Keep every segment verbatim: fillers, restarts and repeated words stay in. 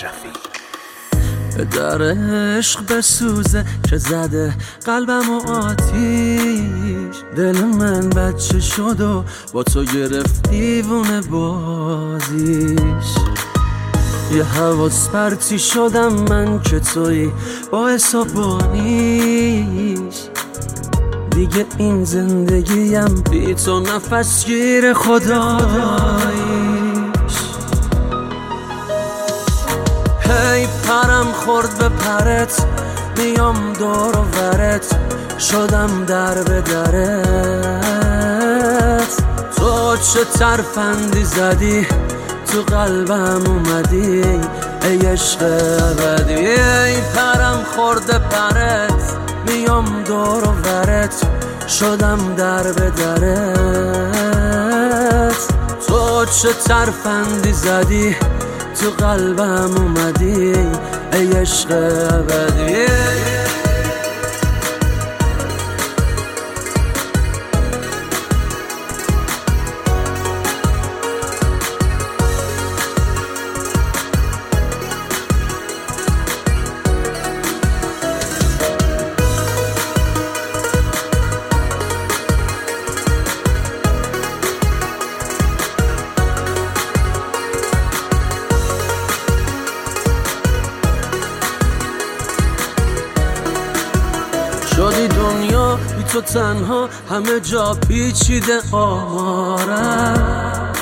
اشرفی. در عشق بسوزه که زده قلبم و آتیش، دل من بچه شد و با تو گرفت دیوونه بازیش. یه حواس پرتی شدم من که توی باعث و بانیش. دیگه این زندگیم بی تو نفس گیر خداییش. هی پرم خورد به پرت، میام دور و ورت، شدم در به درت. تو چه ترفندی زدی تو قلبم اومدی ای عشق ابدی. ای پرم خورده پرت، میام دور و ورت، شدم در به درت. تو چه ترفندی زدی تو قلبم اومدی ای عشق ابدی. شدی دنیا بی تو تنها، همه جا پیچیده آمارم.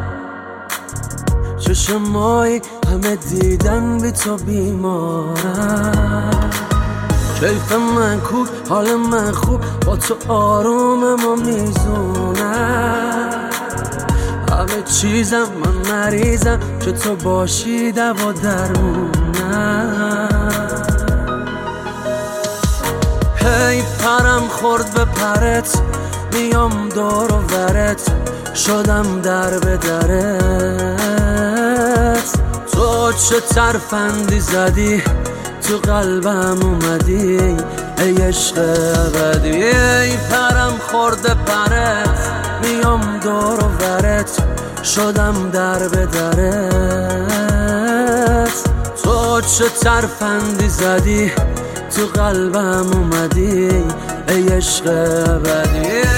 چشمایی همه دیدن بی تو بیمارم. کیف من کو، حال من خوب، با تو آرومم و میزونم. همه چیزم من مریضم که تو باشی دوا درمونم. هی پرم خورد به پرت، میام دور و ورت، شدم در به درت. تو چه ترفندی زدی تو قلبم اومدی ای عشق ابدی. ای پرم خورده پرت، میام دور و ورت، شدم در به درت. تو چه ترفندی زدی تو قلبم اومدی ای عشق ابدی.